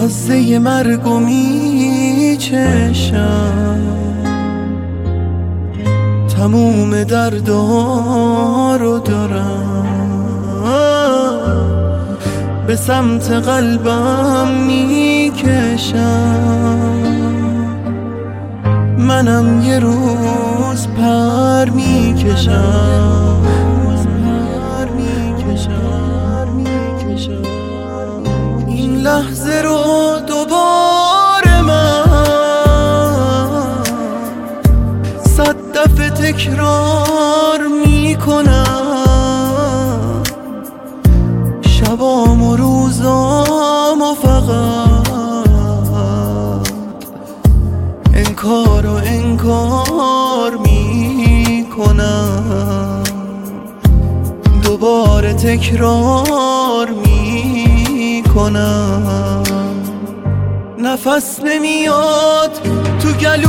مزه مرگو میچشم، تموم دردها رو دارم، به سمت قلبم میکشم. منم یه روز پر میکشم، این لحظه رو دوباره من 100 دفعه تکرار میکنم، شبام و روزام و فقط انکار و انکار میکنم، دوباره تکرار میکنم. نفس نمیاد تو گلوم،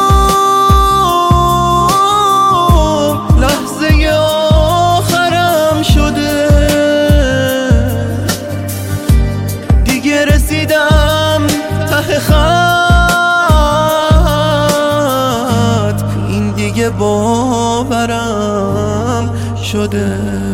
لحظه آخرم شده، دیگه رسیدم ته خط، این دیگه باورم شده.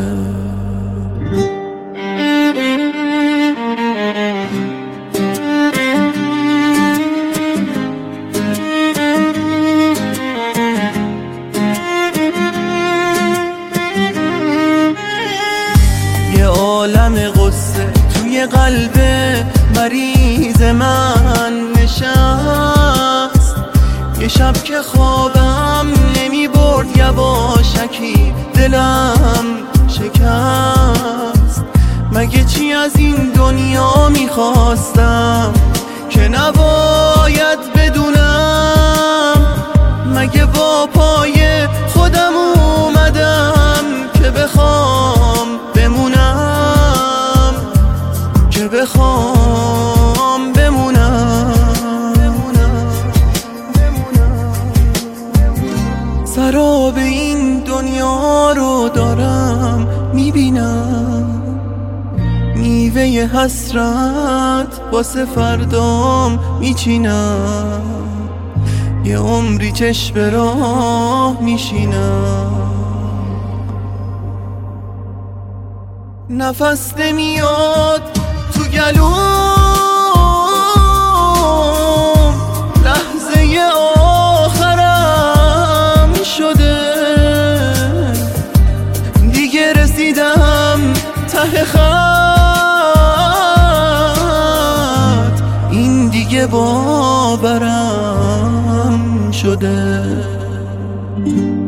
یه عالم غصه توی قلب مریض من نشست، یه شب که خوابم نمی برد یواشکی دلم شکست. مگه چی از این دنیا میخواستم که نباید بدونم؟ مگه با پای خودم اومدم که بخوام بمونم، که بخوام بمونم. سراب این دنیا رو دارم میبینم، میوه حسرت واسه فردام میچینم، یه عمری چشم راه میشینم. نفس نمیاد تو گلوم، لحظه آخرم شده، دیگه رسیدم ته خط، این دیگه باورم شده.